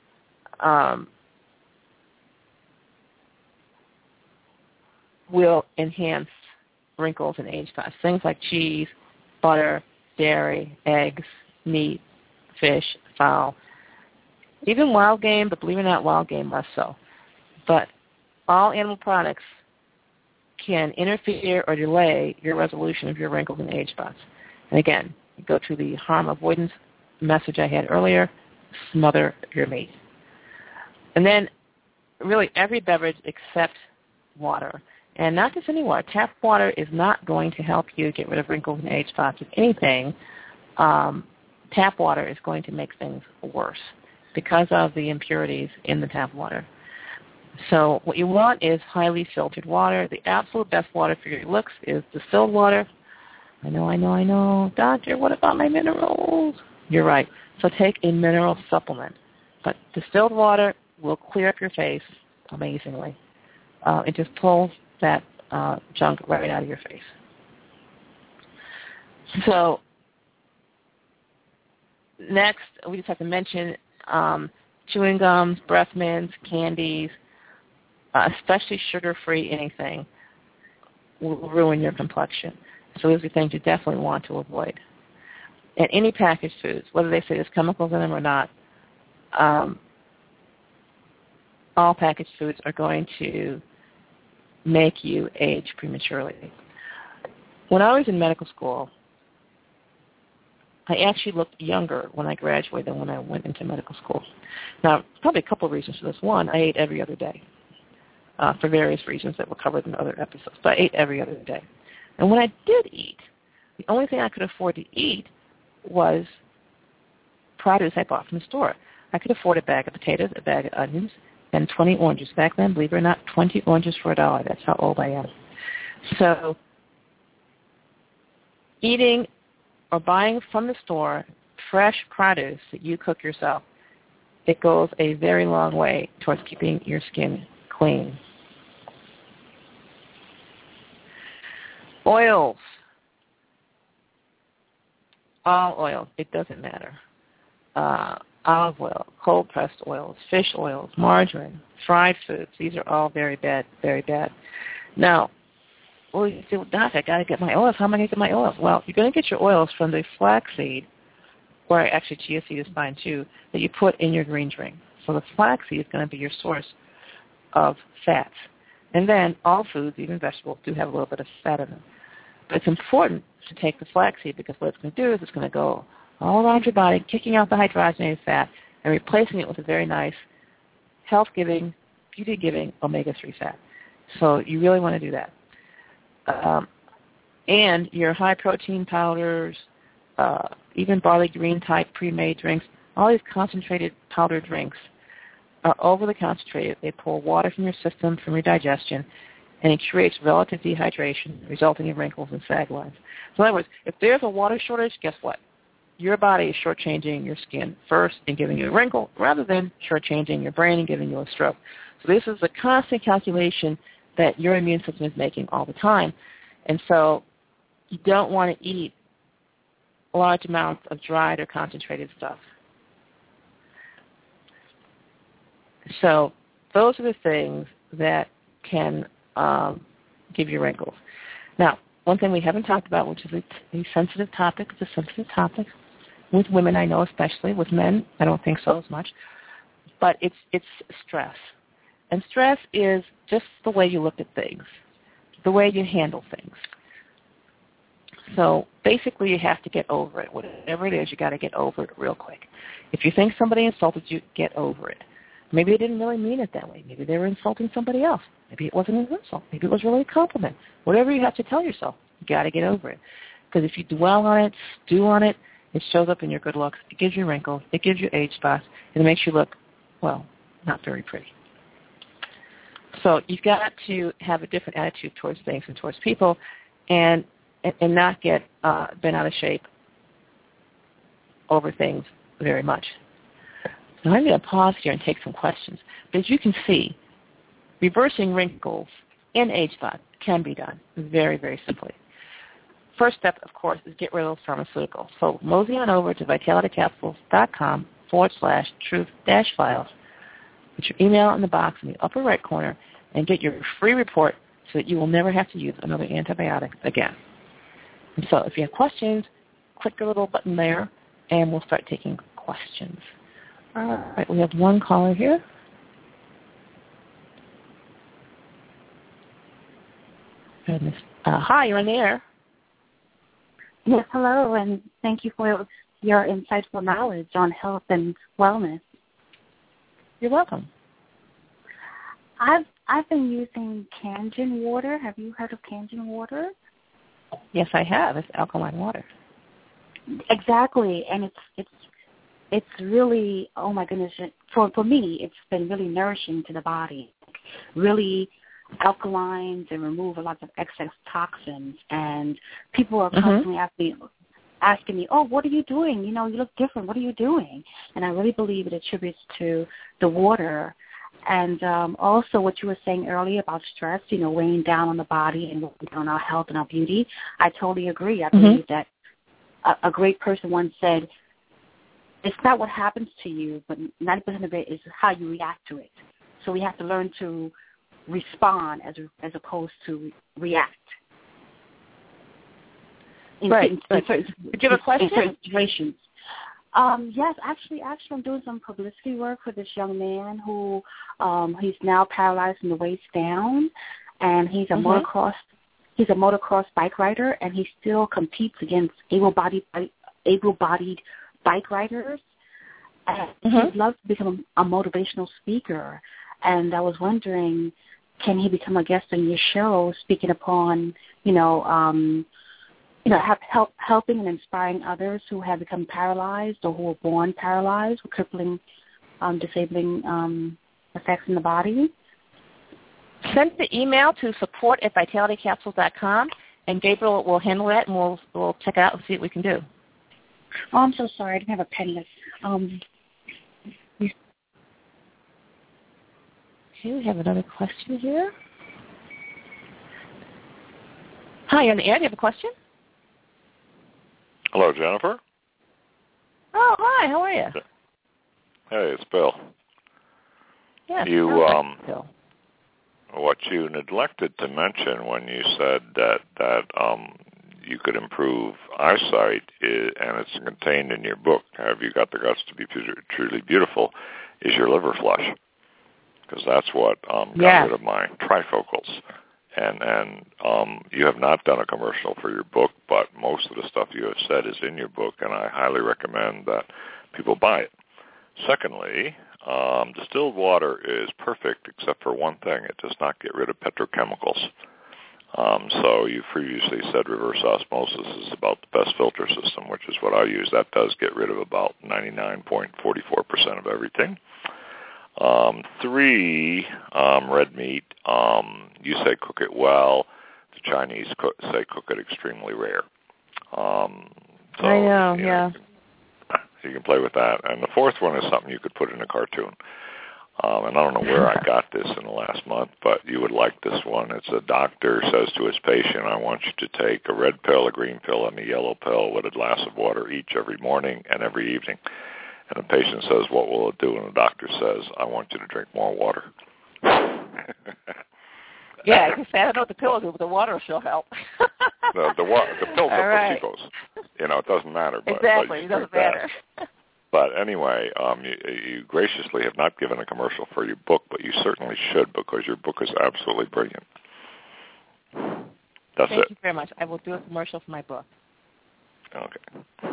will enhance wrinkles and age spots. Things like cheese, butter, dairy, eggs, meat, fish, fowl, even wild game, but believe it or not, wild game less so. But all animal products can interfere or delay your resolution of your wrinkles and age spots. And again, go to the harm avoidance message I had earlier, smother your meat. And then really every beverage except water. And not just any water. Tap water is not going to help you get rid of wrinkles and age spots. If anything, tap water is going to make things worse because of the impurities in the tap water. So what you want is highly filtered water. The absolute best water for your looks is distilled water. I know. Doctor, what about my minerals? You're right. So take a mineral supplement. But distilled water will clear up your face amazingly. It just pulls that junk right out of your face. So next, we just have to mention chewing gums, breath mints, candies, especially sugar-free anything will ruin your complexion. So those are things you definitely want to avoid. And any packaged foods, whether they say there's chemicals in them or not, all packaged foods are going to make you age prematurely. When I was in medical school, I actually looked younger when I graduated than when I went into medical school. Now, probably a couple of reasons for this. One, I ate every other day for various reasons that were covered in other episodes, but I ate every other day. And when I did eat, the only thing I could afford to eat was produce I bought from the store. I could afford a bag of potatoes, a bag of onions, and 20 oranges. Back then, believe it or not, 20 oranges for $1. That's how old I am. So eating or buying from the store fresh produce that you cook yourself, it goes a very long way towards keeping your skin clean. Oils. All oils. It doesn't matter. Olive oil, cold-pressed oils, fish oils, margarine, fried foods. These are all very bad, very bad. Now, well, you say, well, Doc, I got to get my oils. How am I going to get my oils? Well, you're going to get your oils from the flaxseed, or actually chia seed is fine too, that you put in your green drink. So the flaxseed is going to be your source of fats. And then all foods, even vegetables, do have a little bit of fat in them. But it's important to take the flaxseed because what it's going to do is it's going to go all around your body, kicking out the hydrogenated fat and replacing it with a very nice, health-giving, beauty-giving omega-3 fat. So you really want to do that. And your high-protein powders, even barley green type pre-made drinks, all these concentrated powdered drinks are overly concentrated. They pull water from your system, from your digestion, and it creates relative dehydration, resulting in wrinkles and sag lines. So in other words, if there's a water shortage, guess what? Your body is shortchanging your skin first and giving you a wrinkle rather than shortchanging your brain and giving you a stroke. So this is a constant calculation that your immune system is making all the time. And so you don't want to eat large amounts of dried or concentrated stuff. So those are the things that can give you wrinkles. Now, one thing we haven't talked about, which is a sensitive topic, it's a sensitive topic with women, I know especially. With men, I don't think so as much. But it's stress. And stress is just the way you look at things, the way you handle things. So basically you have to get over it. Whatever it is, you got to get over it real quick. If you think somebody insulted you, get over it. Maybe they didn't really mean it that way. Maybe they were insulting somebody else. Maybe it wasn't an insult. Maybe it was really a compliment. Whatever you have to tell yourself, you got to get over it. Because if you dwell on it, stew on it, it shows up in your good looks. It gives you wrinkles. It gives you age spots. And it makes you look, well, not very pretty. So you've got to have a different attitude towards things and towards people and not get bent out of shape over things very much. Now I'm going to pause here and take some questions. But as you can see, reversing wrinkles and age spots can be done very, very simply. First step, of course, is get rid of those pharmaceuticals. So mosey on over to vitalitycapsules.com/truth-files. Put your email in the box in the upper right corner and get your free report so that you will never have to use another antibiotic again. And so if you have questions, click the little button there, and we'll start taking questions. All right, we have one caller here. Hi, you're on the air.
Yes, hello, and thank you for your insightful knowledge on health and wellness.
You're welcome.
I've been using Kangen water. Have you heard of Kangen water?
Yes, I have. It's alkaline water.
Exactly, and it's really, oh my goodness, for me, it's been really nourishing to the body. Really alkalines and remove a lot of excess toxins. And people are constantly asking me, oh, what are you doing? You know, you look different. What are you doing? And I really believe it attributes to the water. And also what you were saying earlier about stress, you know, weighing down on the body and weighing down on our health and our beauty. I totally agree. I believe that a great person once said, it's not what happens to you, but 90% of it is how you react to it. So we have to learn to respond as opposed to react.
Right. Did you have a question?
In certain situations. Yes, actually, I'm doing some publicity work for this young man who he's now paralyzed from the waist down, and he's a motocross bike rider, and he still competes against able-bodied able-bodied bike riders. And he'd love to become a motivational speaker. And I was wondering, can he become a guest on your show, speaking upon, helping and inspiring others who have become paralyzed or who were born paralyzed with crippling, disabling effects in the body?
Send the email to support@vitalitycapsules.com, and Gabriel will handle that, and we'll check it out and see what we can do.
Oh, I'm so sorry. I didn't have a pen.
Okay, we have another question here. Hi, you're on the air. Do you have a question?
Hello, Jennifer.
Oh, hi. How are you?
Hey, it's Bill.
Yes.
Bill. What you neglected to mention when you said that you could improve eyesight, and it's contained in your book, Have You Got the Guts to Be Truly Beautiful, is your liver flush. Because that's what got rid of my trifocals. And you have not done a commercial for your book, but most of the stuff you have said is in your book, and I highly recommend that people buy it. Secondly, distilled water is perfect except for one thing. It does not get rid of petrochemicals. So you previously said reverse osmosis is about the best filter system, which is what I use. That does get rid of about 99.44% of everything. 3, red meat. You say cook it well. The Chinese say cook it extremely rare. So,
I know, yeah.
You can play with that. And the 4th one is something you could put in a cartoon. And I don't know where I got this in the last month, but you would like this one. It's a doctor says to his patient, I want you to take a red pill, a green pill, and a yellow pill with a glass of water each every morning and every evening. And the patient says, what will it do? And the doctor says, I want you to drink more water.
Yeah, I can say I don't know what the pill will do, but the water will sure help.
The pills are placebos. It doesn't matter. But,
exactly, it doesn't matter.
But anyway, you graciously have not given a commercial for your book, but you certainly should, because your book is absolutely brilliant. Thank
you very much. I will do a commercial for my book.
Okay.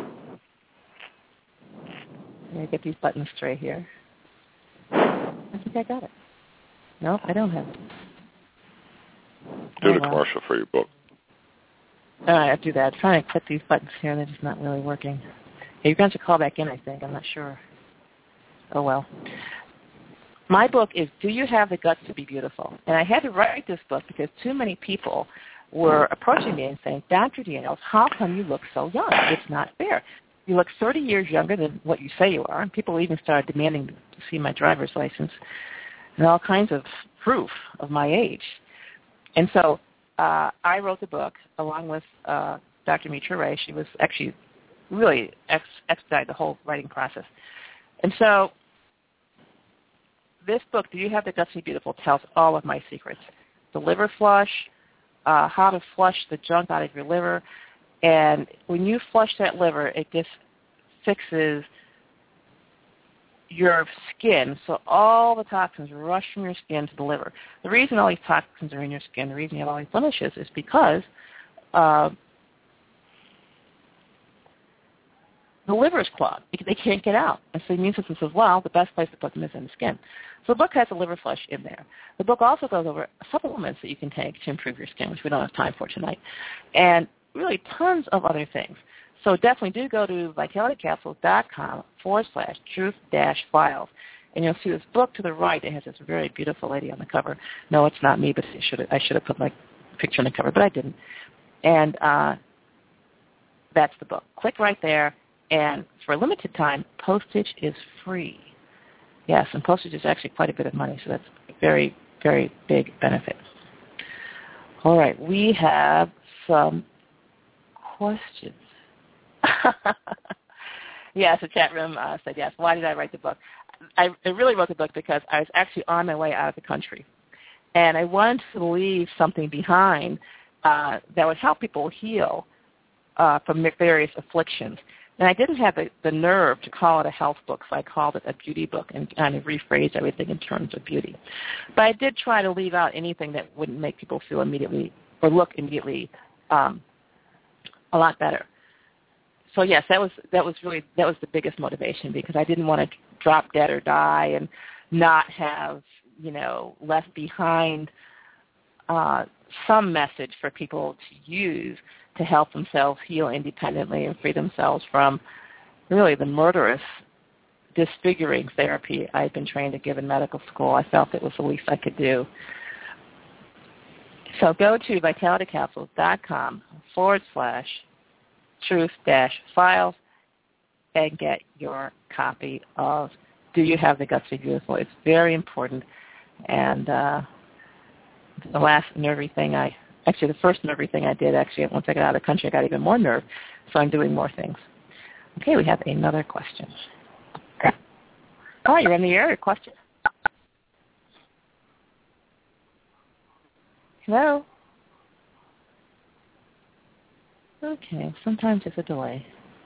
Let me get these buttons straight here. I think I got it. Nope, I don't have it.
Do the commercial for your book.
All right, I'll do that. I'm trying to click these buttons here, and they're just not really working. Hey, you're going to call back in, I think. I'm not sure. Oh, well. My book is Do You Have the Guts to Be Beautiful? And I had to write this book because too many people were approaching me and saying, Dr. Daniels, how come you look so young? It's not fair. You look 30 years younger than what you say you are. And people even started demanding to see my driver's license and all kinds of proof of my age. And so I wrote the book along with Dr. Mitra Ray. She was actually really expedited the whole writing process. And so this book, Do You Have the Guts to Be Beautiful, tells all of my secrets. The liver flush, how to flush the junk out of your liver. And when you flush that liver, it just fixes your skin, so all the toxins rush from your skin to the liver. The reason all these toxins are in your skin, the reason you have all these blemishes, is because the liver is clogged because they can't get out. And so the immune system says, well, the best place to put them is in the skin. So the book has a liver flush in there. The book also goes over supplements that you can take to improve your skin, which we don't have time for tonight, and really tons of other things. So definitely do go to vitalitycapsules.com/truth-files. And you'll see this book to the right. It has this very beautiful lady on the cover. No, it's not me, but I should have put my picture on the cover, but I didn't. And that's the book. Click right there. And for a limited time, postage is free. Yes, and postage is actually quite a bit of money, so that's a very, very big benefit. All right, we have some questions. Yes, the chat room said yes. Why did I write the book? I really wrote the book because I was actually on my way out of the country, and I wanted to leave something behind that would help people heal from various afflictions. And I didn't have the nerve to call it a health book, so I called it a beauty book and kind of rephrased everything in terms of beauty. But I did try to leave out anything that wouldn't make people feel immediately or look immediately a lot better. So yes, that was the biggest motivation, because I didn't want to drop dead or die and not have, left behind some message for people to use to help themselves heal independently and free themselves from really the murderous, disfiguring therapy I'd been trained to give in medical school. I felt it was the least I could do. So go to vitalitycapsules.com/truth-files and get your copy of Do You Have the Guts to Be Beautiful? It's very important. And the first nervy thing I did, once I got out of the country, I got even more nerve. So I'm doing more things. Okay, we have another question. All right, you're in the air. Your question. Hello? Okay, sometimes there's a delay.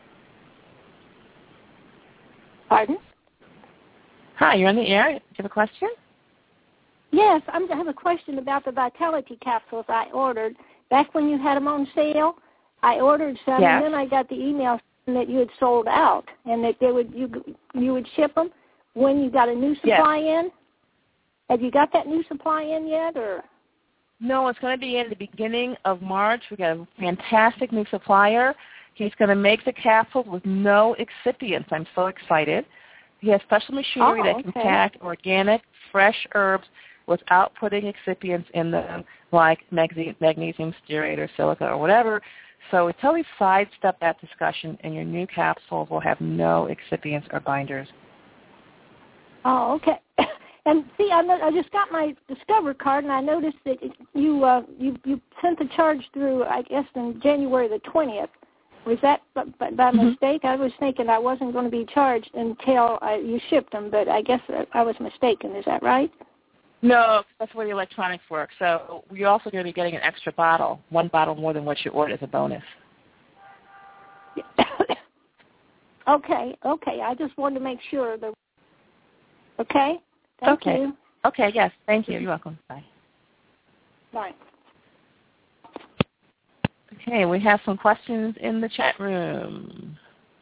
Pardon?
Hi, you're in the air. Do you have a question?
Yes, I have a question about the Vitality capsules I ordered. Back when you had them on sale, I ordered some,
yes.
And then I got the email that you had sold out and that you would ship them when you got a new supply in. Have you got that new supply in yet, or?
No, it's going to be in the beginning of March. We got a fantastic new supplier. He's going to make the capsules with no excipients. I'm so excited. He has special machinery that can pack organic, fresh herbs without putting excipients in them, like magnesium stearate or silica or whatever. So we totally sidestep that discussion, and your new capsules will have no excipients or binders.
Oh, okay. And see, I just got my Discover card, and I noticed that you sent the charge through, I guess, on January the 20th. Was that by mistake? I was thinking I wasn't going to be charged until you shipped them, but I guess I was mistaken. Is that right?
No, that's the way the electronics work. So you're also going to be getting an extra bottle, one bottle more than what you ordered as a bonus.
Okay. I just wanted to make sure. Okay? Thank you.
Okay, yes. Thank you. You're welcome. Bye.
Bye.
Okay, we have some questions in the chat room.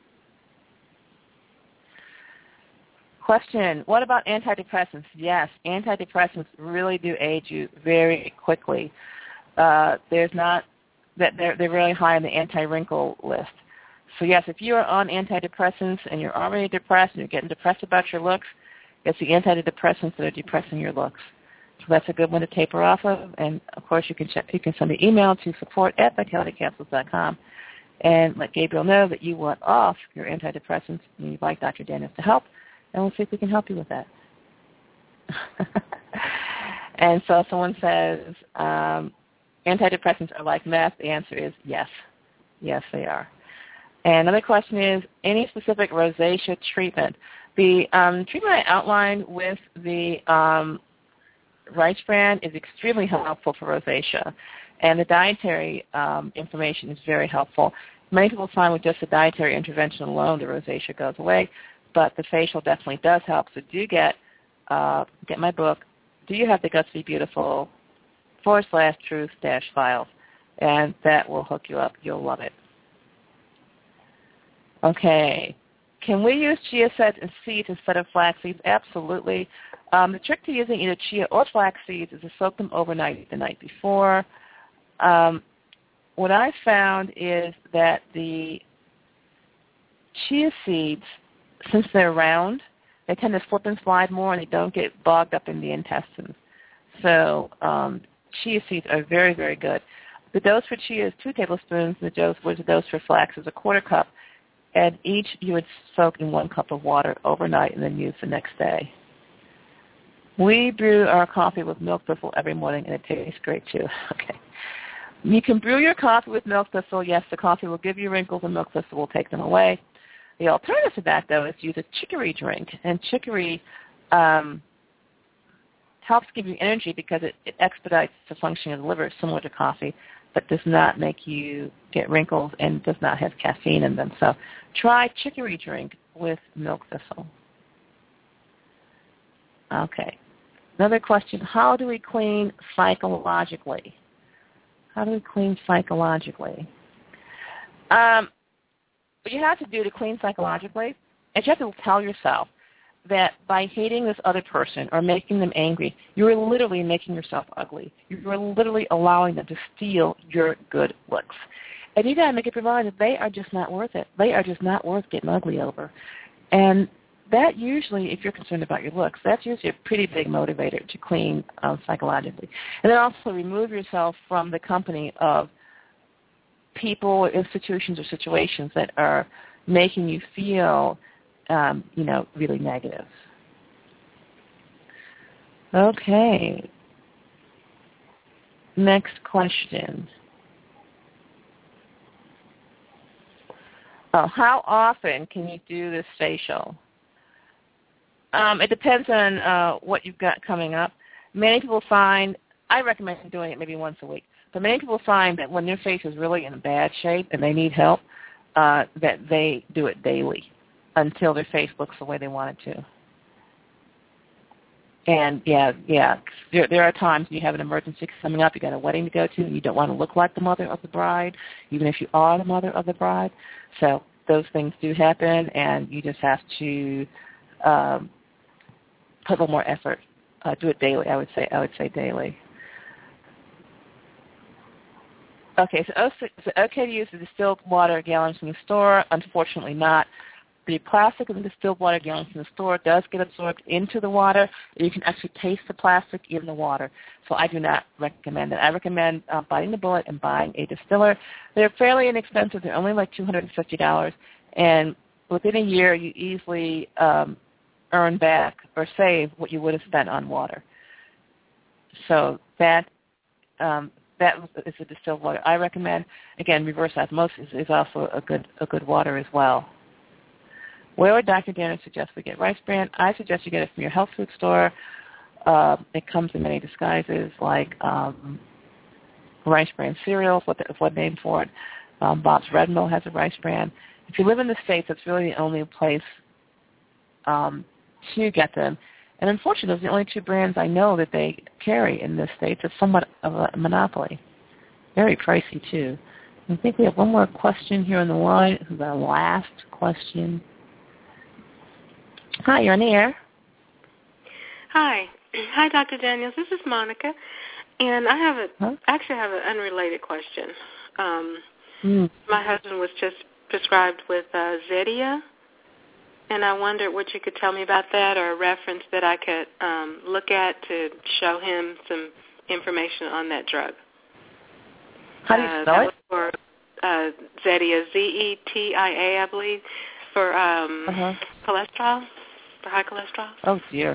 Question, what about antidepressants? Yes, antidepressants really do age you very quickly. They're really high on the anti-wrinkle list. So yes, if you are on antidepressants and you're already depressed and you're getting depressed about your looks, it's the antidepressants that are depressing your looks. So that's a good one to taper off of. And, of course, you can send an email to support@vitalitycapsules.com and let Gabriel know that you want off your antidepressants and you'd like Dr. Daniels to help, and we'll see if we can help you with that. And so someone says, antidepressants are like meth. The answer is yes. Yes, they are. And another question is, any specific rosacea treatment? The treatment I outlined with the Rice brand is extremely helpful for rosacea, and the dietary information is very helpful. Many people find with just the dietary intervention alone, the rosacea goes away, but the facial definitely does help. So do get my book, Do You Have the Guts to Be Beautiful? /truth-files, and that will hook you up. You'll love it. Okay. Can we use chia seeds and seeds instead of flax seeds? Absolutely. The trick to using either chia or flax seeds is to soak them overnight the night before. What I found is that the chia seeds, since they're round, they tend to slip and slide more and they don't get bogged up in the intestines. So chia seeds are very, very good. The dose for chia is 2 tablespoons. The dose for flax is 1/4 cup. And each you would soak in 1 cup of water overnight and then use the next day. We brew our coffee with milk thistle every morning, and it tastes great too. Okay. You can brew your coffee with milk thistle. Yes, the coffee will give you wrinkles, and milk thistle will take them away. The alternative to that, though, is to use a chicory drink. And chicory helps give you energy because it expedites the functioning of the liver, similar to coffee, but does not make you get wrinkles and does not have caffeine in them. So try chicory drink with milk thistle. Okay. Another question, how do we clean psychologically? what you have to do to clean psychologically is you have to tell yourself that by hating this other person or making them angry, you are literally making yourself ugly. You are literally allowing them to steal your good looks. And you got to make it realize that they are just not worth it. They are just not worth getting ugly over. And that usually, if you're concerned about your looks, that's usually a pretty big motivator to clean psychologically. And then also remove yourself from the company of people, institutions, or situations that are making you feel, really negative. Okay. Next question. Oh, how often can you do this facial? It depends on what you've got coming up. Many people find, I recommend doing it maybe once a week, but many people find that when their face is really in bad shape and they need help, that they do it daily until their face looks the way they want it to. And, there are times when you have an emergency coming up, you got a wedding to go to, and you don't want to look like the mother of the bride, even if you are the mother of the bride. So those things do happen, and you just have to put a little more effort. Do it daily, I would say daily. Okay, so is it okay to use the distilled water gallons from the store? Unfortunately not. The plastic in the distilled water gallons from the store does get absorbed into the water. You can actually taste the plastic in the water. So I do not recommend it. I recommend biting the bullet and buying a distiller. They're fairly inexpensive. They're only like $250. And within a year, you easily earn back or save what you would have spent on water. So that is a distilled water I recommend. Again, reverse osmosis is also a good water as well. Where would Dr. Daniels suggest we get Rice Bran? I suggest you get it from your health food store. It comes in many disguises, like Rice Bran cereal, is what name for it. Bob's Red Mill has a Rice Bran. If you live in the States, that's really the only place to get them. And unfortunately, those are the only two brands I know that they carry in the States. It's somewhat of a monopoly. Very pricey, too. I think we have one more question here on the line. This is our last question. Hi, you're on the air.
Hi, Dr. Daniels. This is Monica, and I have actually have an unrelated question. My husband was just prescribed with Zetia, and I wondered what you could tell me about that, or a reference that I could look at to show him some information on that drug.
How do you spell it?
For Zetia, Zetia, I believe, for cholesterol. For high cholesterol?
Oh, dear.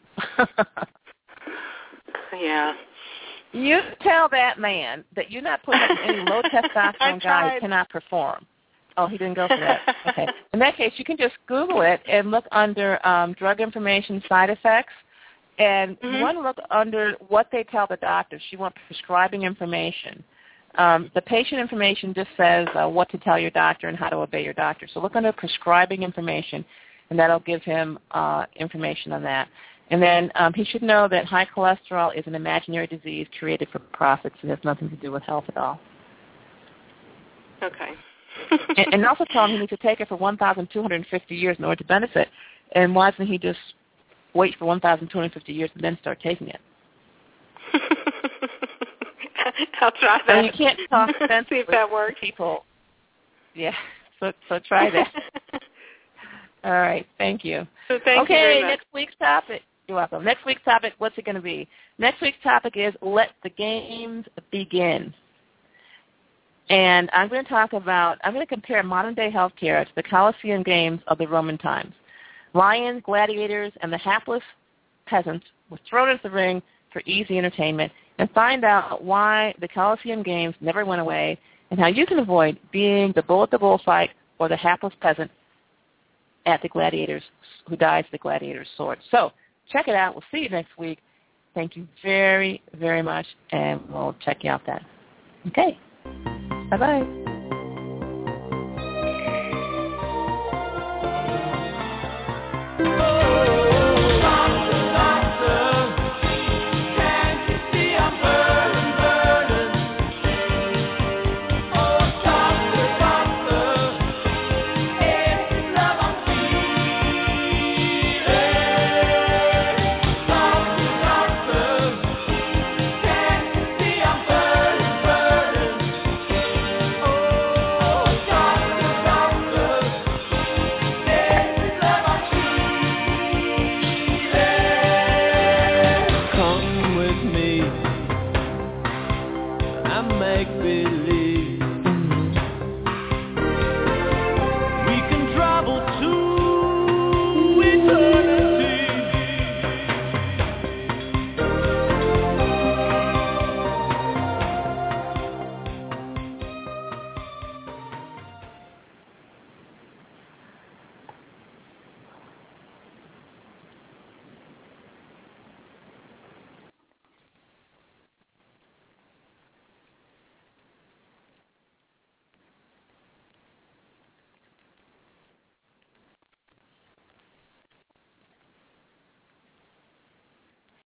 Yeah.
You tell that man that you're not putting any low testosterone guy who cannot perform. Oh, he didn't go for that. Okay. In that case, you can just Google it and look under drug information side effects. And you want to look under what they tell the doctors. You want prescribing information. The patient information just says what to tell your doctor and how to obey your doctor. So look under prescribing information, and that'll give him information on that. And then he should know that high cholesterol is an imaginary disease created for profits. It has nothing to do with health at all.
Okay.
and also tell him he needs to take it for 1,250 years in order to benefit. And why doesn't he just wait for 1,250 years and then start taking it?
I'll try that.
And you can't talk sense
see if that works.
People. Yeah, so try that. All right, thank you.
So thank you very much.
Next week's topic. You're welcome. Next week's topic, what's it going to be? Next week's topic is Let the Games Begin. And I'm going to compare modern-day healthcare to the Colosseum games of the Roman times. Lions, gladiators, and the hapless peasants were thrown into the ring for easy entertainment, and find out why the Colosseum games never went away and how you can avoid being the bull at the bullfight or the hapless peasant at the gladiators who dies the gladiator's sword. So check it out. We'll see you next week. Thank you very, very much, and we'll check you out then. Okay. Bye-bye.